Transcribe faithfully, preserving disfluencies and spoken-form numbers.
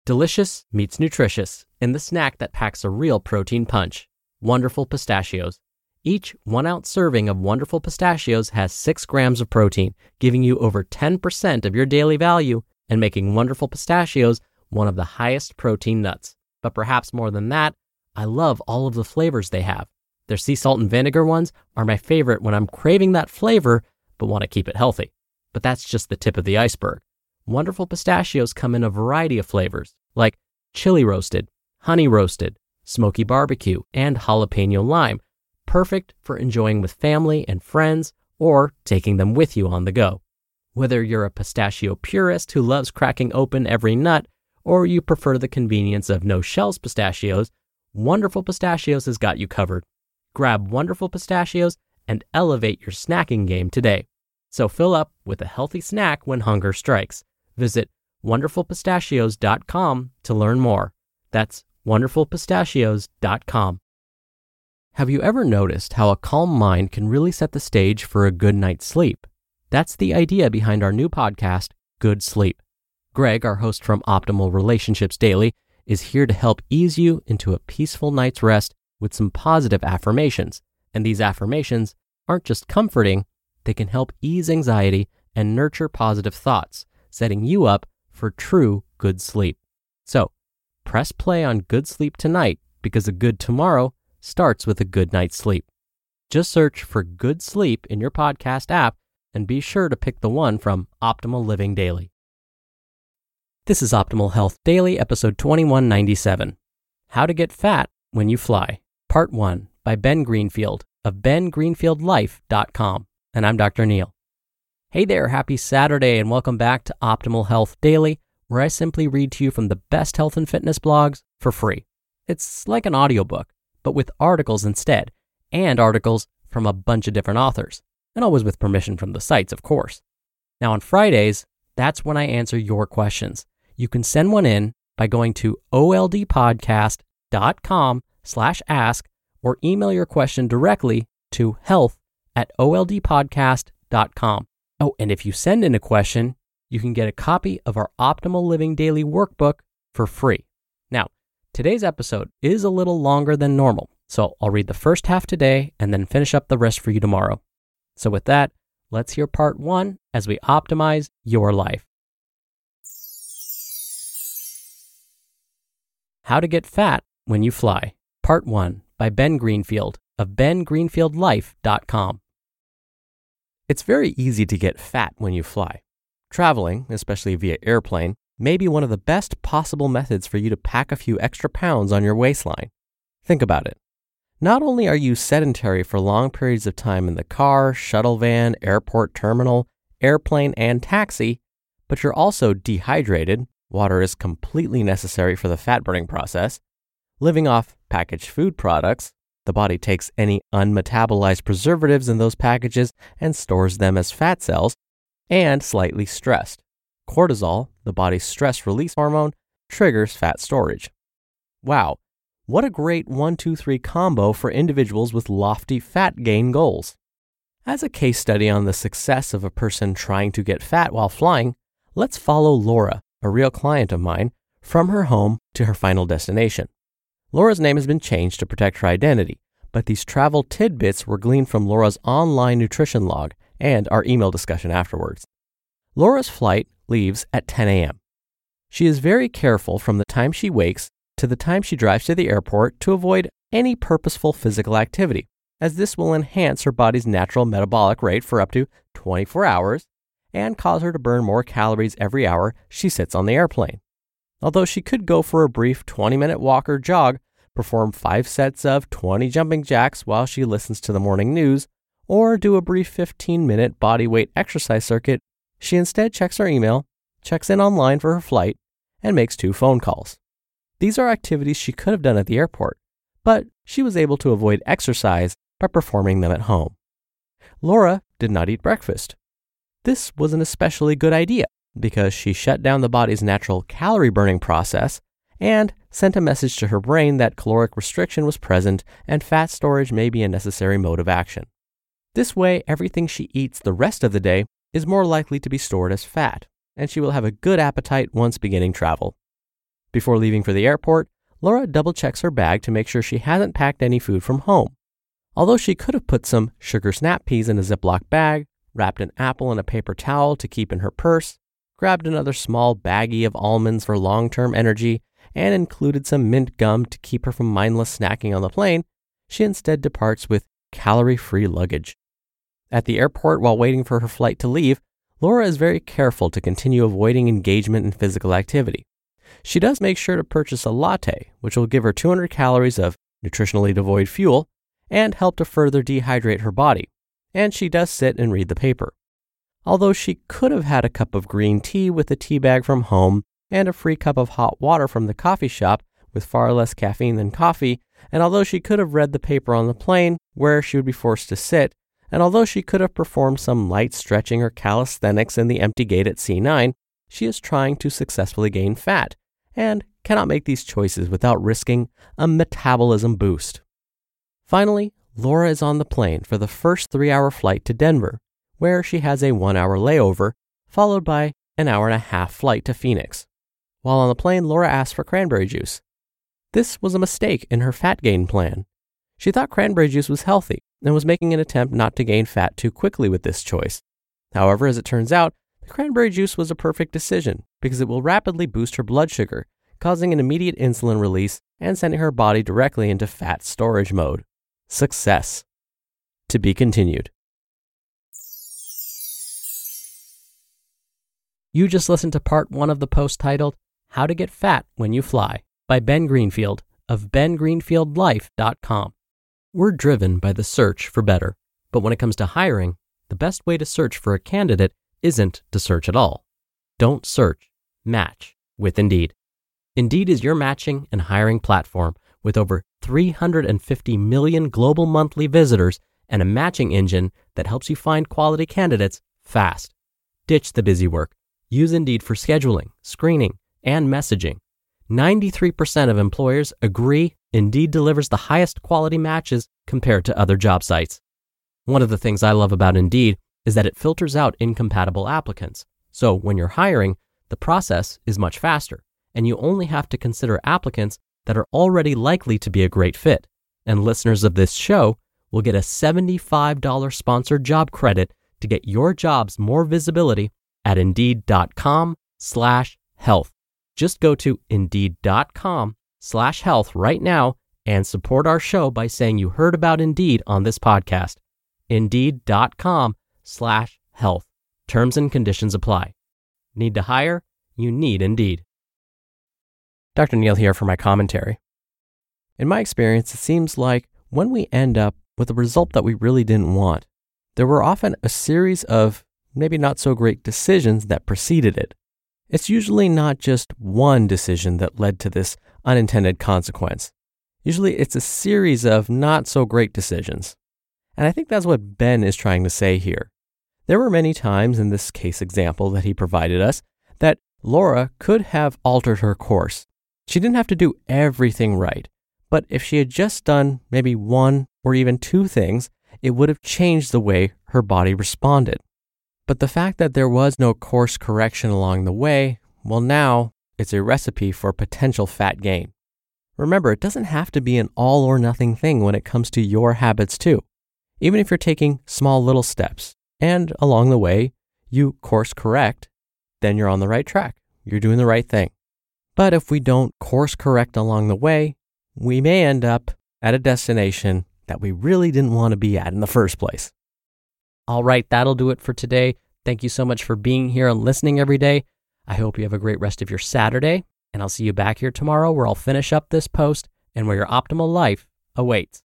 Delicious meets nutritious in the snack that packs a real protein punch. Wonderful Pistachios. Each one-ounce serving of Wonderful Pistachios has six grams of protein, giving you over ten percent of your daily value and making Wonderful Pistachios one of the highest protein nuts. But perhaps more than that, I love all of the flavors they have. Their sea salt and vinegar ones are my favorite when I'm craving that flavor but want to keep it healthy. But that's just the tip of the iceberg. Wonderful Pistachios come in a variety of flavors, like chili roasted, honey roasted, smoky barbecue, and jalapeno lime, perfect for enjoying with family and friends or taking them with you on the go. Whether you're a pistachio purist who loves cracking open every nut, or you prefer the convenience of no-shells pistachios, Wonderful Pistachios has got you covered. Grab Wonderful Pistachios and elevate your snacking game today. So fill up with a healthy snack when hunger strikes. Visit wonderful pistachios dot com to learn more. That's wonderful pistachios dot com. Have you ever noticed how a calm mind can really set the stage for a good night's sleep? That's the idea behind our new podcast, Good Sleep. Greg, our host from Optimal Relationships Daily, is here to help ease you into a peaceful night's rest with some positive affirmations. And these affirmations aren't just comforting, they can help ease anxiety and nurture positive thoughts, setting you up for true good sleep. So, press play on Good Sleep tonight because a good tomorrow starts with a good night's sleep. Just search for Good Sleep in your podcast app and be sure to pick the one from Optimal Living Daily. This is Optimal Health Daily, episode twenty-one ninety-seven. How to Get Fat When You Fly, Part one, by Ben Greenfield of ben greenfield life dot com. And I'm Doctor Neil. Hey there, happy Saturday, and welcome back to Optimal Health Daily, where I simply read to you from the best health and fitness blogs for free. It's like an audiobook, but with articles instead, and articles from a bunch of different authors, and always with permission from the sites, of course. Now on Fridays, that's when I answer your questions. You can send one in by going to oldpodcast dot com slash ask or email your question directly to health at oldpodcast dot com. Oh, and if you send in a question, you can get a copy of our Optimal Living Daily workbook for free. Now, today's episode is a little longer than normal, so I'll read the first half today and then finish up the rest for you tomorrow. So with that, let's hear part one as we optimize your life. How to Get Fat When You Fly, Part one, by Ben Greenfield of ben greenfield life dot com. It's very easy to get fat when you fly. Traveling, especially via airplane, may be one of the best possible methods for you to pack a few extra pounds on your waistline. Think about it. Not only are you sedentary for long periods of time in the car, shuttle van, airport terminal, airplane, and taxi, but you're also dehydrated. Water is completely necessary for the fat-burning process. Living off packaged food products, the body takes any unmetabolized preservatives in those packages and stores them as fat cells, and slightly stressed. Cortisol, the body's stress release hormone, triggers fat storage. Wow, what a great one two three combo for individuals with lofty fat gain goals. As a case study on the success of a person trying to get fat while flying, let's follow Laura, a real client of mine, from her home to her final destination. Laura's name has been changed to protect her identity, but these travel tidbits were gleaned from Laura's online nutrition log and our email discussion afterwards. Laura's flight leaves at ten a.m. She is very careful from the time she wakes to the time she drives to the airport to avoid any purposeful physical activity, as this will enhance her body's natural metabolic rate for up to twenty-four hours and cause her to burn more calories every hour she sits on the airplane. Although she could go for a brief twenty-minute walk or jog, perform five sets of twenty jumping jacks while she listens to the morning news, or do a brief fifteen-minute body weight exercise circuit, she instead checks her email, checks in online for her flight, and makes two phone calls. These are activities she could have done at the airport, but she was able to avoid exercise by performing them at home. Laura did not eat breakfast. This was an especially good idea because she shut down the body's natural calorie burning process and sent a message to her brain that caloric restriction was present and fat storage may be a necessary mode of action. This way, everything she eats the rest of the day is more likely to be stored as fat, and she will have a good appetite once beginning travel. Before leaving for the airport, Laura double-checks her bag to make sure she hasn't packed any food from home. Although she could have put some sugar snap peas in a Ziploc bag, wrapped an apple in a paper towel to keep in her purse, grabbed another small baggie of almonds for long-term energy, and included some mint gum to keep her from mindless snacking on the plane, she instead departs with calorie-free luggage. At the airport, while waiting for her flight to leave, Laura is very careful to continue avoiding engagement in physical activity. She does make sure to purchase a latte, which will give her two hundred calories of nutritionally devoid fuel and help to further dehydrate her body, and she does sit and read the paper. Although she could have had a cup of green tea with a tea bag from home and a free cup of hot water from the coffee shop with far less caffeine than coffee, and although she could have read the paper on the plane where she would be forced to sit, and although she could have performed some light stretching or calisthenics in the empty gate at C nine, she is trying to successfully gain fat and cannot make these choices without risking a metabolism boost. Finally, Laura is on the plane for the first three-hour flight to Denver, where she has a one-hour layover, followed by an hour and a half flight to Phoenix. While on the plane, Laura asks for cranberry juice. This was a mistake in her fat gain plan. She thought cranberry juice was healthy and was making an attempt not to gain fat too quickly with this choice. However, as it turns out, the cranberry juice was a perfect decision because it will rapidly boost her blood sugar, causing an immediate insulin release and sending her body directly into fat storage mode. Success. To be continued. You just listened to part one of the post titled, How to Get Fat When You Fly by Ben Greenfield of ben greenfield life dot com. We're driven by the search for better, but when it comes to hiring, the best way to search for a candidate isn't to search at all. Don't search, match with Indeed. Indeed is your matching and hiring platform with over three hundred fifty million global monthly visitors and a matching engine that helps you find quality candidates fast. Ditch the busy work. Use Indeed for scheduling, screening, and messaging. ninety-three percent of employers agree Indeed delivers the highest quality matches compared to other job sites. One of the things I love about Indeed is that it filters out incompatible applicants. So when you're hiring, the process is much faster, and you only have to consider applicants that are already likely to be a great fit. And listeners of this show will get a seventy-five dollars sponsored job credit to get your jobs more visibility at indeed.com slash health. Just go to indeed.com slash health right now and support our show by saying you heard about Indeed on this podcast. Indeed.com slash health. Terms and conditions apply. Need to hire? You need Indeed. Doctor Neal here for my commentary. In my experience, it seems like when we end up with a result that we really didn't want, there were often a series of maybe not so great decisions that preceded it. It's usually not just one decision that led to this unintended consequence. Usually it's a series of not so great decisions. And I think that's what Ben is trying to say here. There were many times in this case example that he provided us that Laura could have altered her course. She didn't have to do everything right, but if she had just done maybe one or even two things, it would have changed the way her body responded. But the fact that there was no course correction along the way, well, now it's a recipe for potential fat gain. Remember, it doesn't have to be an all or nothing thing when it comes to your habits too. Even if you're taking small little steps and along the way you course correct, then you're on the right track. You're doing the right thing. But if we don't course correct along the way, we may end up at a destination that we really didn't want to be at in the first place. All right, that'll do it for today. Thank you so much for being here and listening every day. I hope you have a great rest of your Saturday, and I'll see you back here tomorrow where I'll finish up this post and where your optimal life awaits.